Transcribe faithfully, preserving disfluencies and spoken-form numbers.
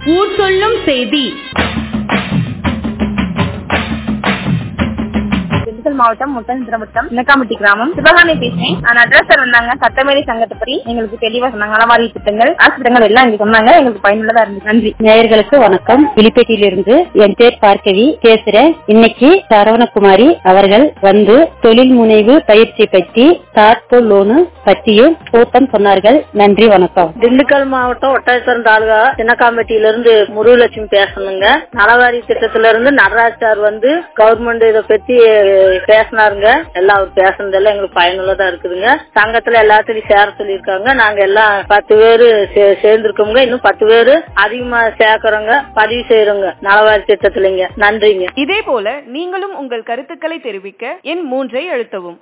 ஊர் சொல்லும் செய்தி. மாவட்டம் முட்டந்திரவட்டம் சின்னக்காம்பட்டி கிராமம் சிவகாமி பேசுறேன். நான் அட்ரஸர் வந்தாங்க சட்டமேரி சங்கத்தை பத்தி எங்களுக்கு தெளிவா சொன்னாங்க. நலவாரி திட்டங்கள் அரசு திட்டங்கள் எல்லாம் எங்களுக்கு சொன்னாங்க. எங்களுக்கு பயனுள்ளதா இருந்துச்சு. நன்றி. நேயர்களுக்கு வணக்கம். விழிப்பேட்டியிலிருந்து என் பேர் பார்க்கவி பேசுறேன். இன்னைக்கு சரவணகுமாரி அவர்கள் வந்து தொழில் முனைவு பயிற்சி பற்றி தாட்போல் லோனு பற்றியும் கூட்டம் சொன்னார்கள். நன்றி, வணக்கம். திண்டுக்கல் மாவட்டம் ஒட்டாயத்தரம் தாலுகா சின்னக்காம்பட்டியிலிருந்து முருகலட்சுமி பேசணுங்க. நலவாரி திட்டத்தில இருந்து நடராஜ் சார் வந்து கவர்மெண்ட் இதை பத்தி பேசினாருங்க. எல்லாம் அவர் பேசுனதெல்லாம் எங்களுக்கு பயனுள்ளதா இருக்குதுங்க. சங்கத்துல எல்லாத்துலயும் சேர சொல்லியிருக்காங்க. நாங்க எல்லாம் பத்து பேரு சேர்ந்திருக்கோங்க. இன்னும் பத்து பேரு அதிகமா சேர்க்கிறோங்க, பதிவு செய்யறோங்க நலவாரி திட்டத்திலங்க. நன்றிங்க. இதே போல நீங்களும் உங்கள் கருத்துக்களை தெரிவிக்க எண் மூன்றை அழுத்தவும்.